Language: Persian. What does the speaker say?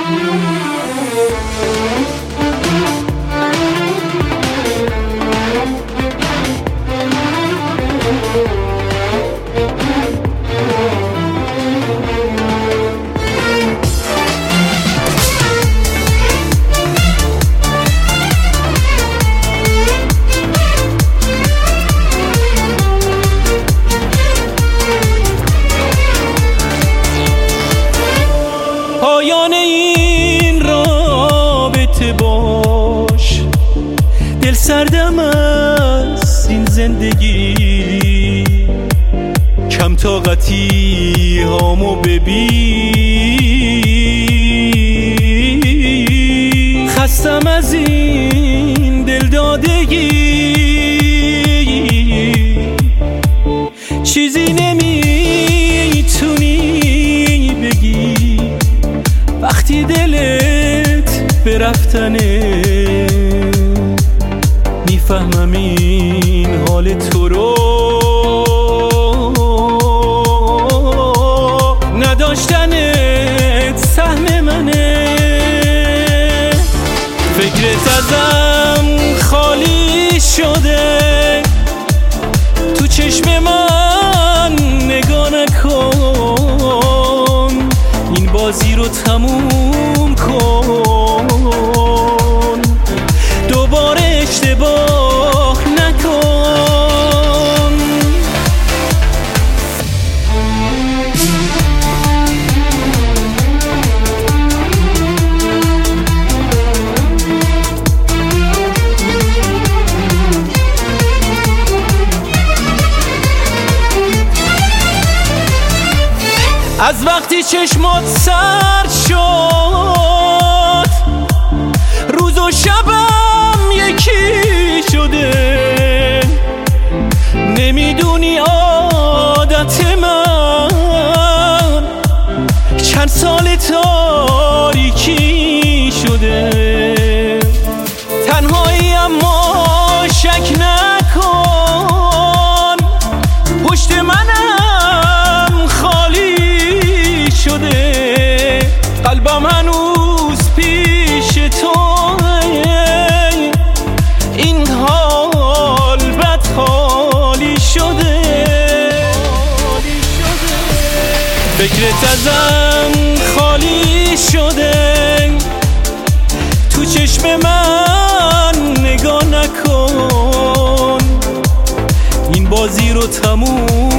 پایان این رابطه باش، دل سردم از این زندگی، کم طاقتی هامو ببین، خستم از این دلدادگی، چیزی نمیتونی بگی وقتی دلت به رفتنه، میفهمم این حال تو رو، نداشتنت سهم منه، فکرت ازم خالی شده، تو چشم من نگاه نکن، این بازی رو تموم کن، دوباره اشتباه نکن. از وقتی چشمات سرد شد، روز و شبم یکی شده، نمیدونی عادت من چند سال تاریکی شده، تنهایی اما شک نکن، پشت منم خالی شده، قلبم هنوز پیش تو، این حال بد خالی شده، فکرت ازم خالی شده، تو چشم من نگاه نکن، این بازی رو تموم